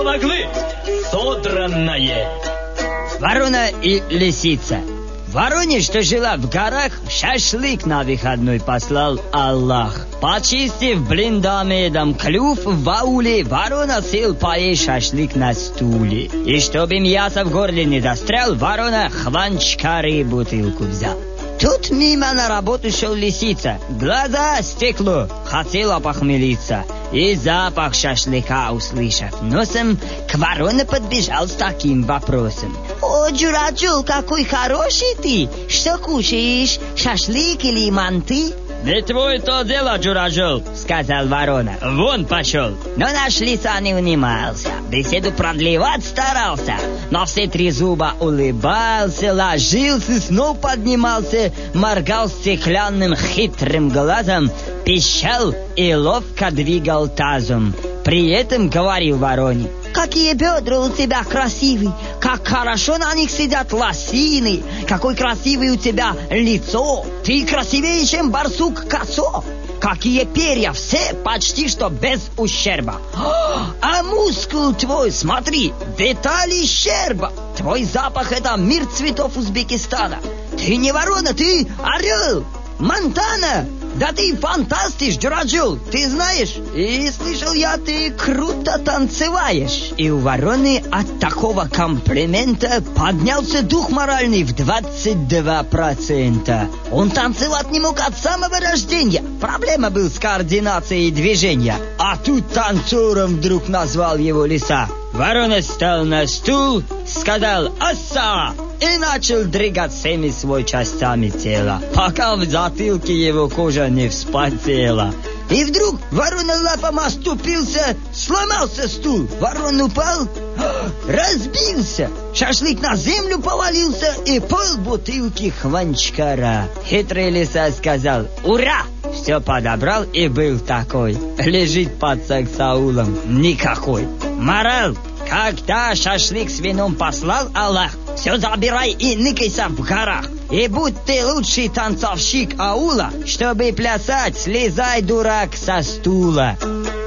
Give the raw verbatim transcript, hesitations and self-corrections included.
помогли. Содранное. Ворона и лисица. Вороне, что жила в горах, шашлык на выходной послал Аллах. Почистив блиндомедом клюв в ауле, ворона сел поесть шашлык на стуле. И чтобы мясо в горле не застрял, ворона хванчкары бутылку взял. Тут мимо на работу шел лисица. Глаза стекло, хотела похмелиться. И запах шашлыка услышав носом, к вороне подбежал с таким вопросом. «О, Джураджул, какой хороший ты! Что кушаешь, шашлык или манты?» «Не твое то дело, Джураджул», — сказал ворона. «Вон пошел». Но наш лиса не унимался. Беседу продлевать старался. Но все три зуба улыбался, ложился, снова поднимался, моргал стеклянным хитрым глазом, пищал и ловко двигал тазом. При этом говорил вороне: «Какие бедра у тебя красивые! Как хорошо на них сидят лосины! Какой красивый у тебя лицо! Ты красивее, чем барсук косо! Какие перья! Все почти что без ущерба! А мускул твой, смотри, детали щерба! Твой запах — это мир цветов Узбекистана! Ты не ворона, ты орел! Монтана! Да ты фантастиш, Джураджул, ты знаешь? И слышал я, ты круто танцеваешь». И у вороны от такого комплимента поднялся дух моральный в двадцать два процента. Он танцевать не мог от самого рождения. Проблема была с координацией движения. А тут танцором вдруг назвал его лиса. Ворона встал на стул, сказал «Асса!» и начал дрыгать всеми своими частями тела, пока в затылке его кожа не вспотела. И вдруг ворона лапом оступился, сломался стул. Ворон упал, разбился. Шашлык на землю повалился и пол бутылки хванчкара. Хитрый лиса сказал «Ура!» Все подобрал и был такой. Лежит под саксаулом никакой. Мораль: когда шашлык с вином послал Аллах, все забирай и ныкайся в горах. И будь ты лучший танцовщик аула, чтобы плясать, слезай, дурак, со стула.